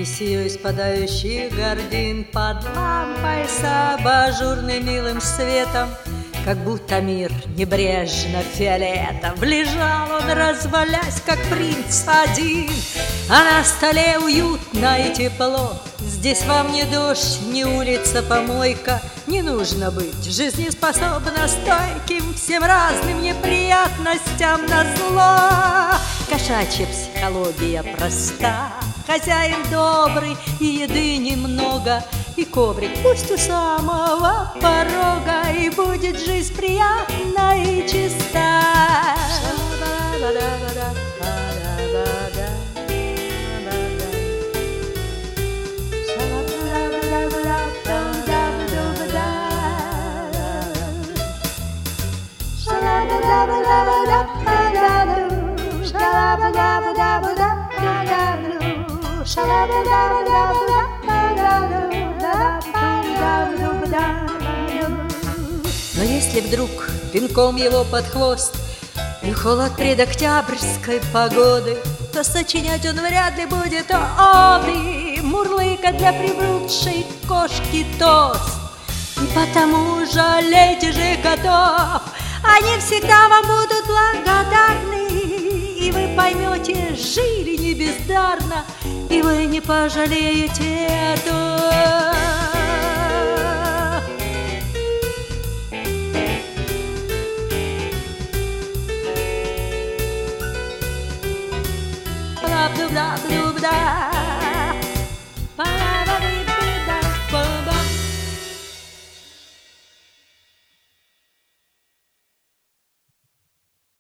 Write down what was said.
Кисию из падающих гордин под лампой с абажурным милым светом, как будто мир небрежно фиолетом. Лежал он, развалясь, как принц один, а на столе уютно и тепло. Здесь вам не дождь, не улица, помойка. Не нужно быть жизнеспособно стойким всем разным неприятностям назло. Кошачья психология проста, хозяин добрый и еды немного, и коврик пусть у самого порога, и будет жизнь приятна и чиста. Но если вдруг пинком его под хвост и холод предоктябрьской погоды, то сочинять он вряд ли будет оды, мурлыка для привыкшей кошки тост. И потому жалейте же котов, они всегда вам будут благодарны, и вы поймете, жили не бездарно, и вы не пожалеете этого. Blah blah blah.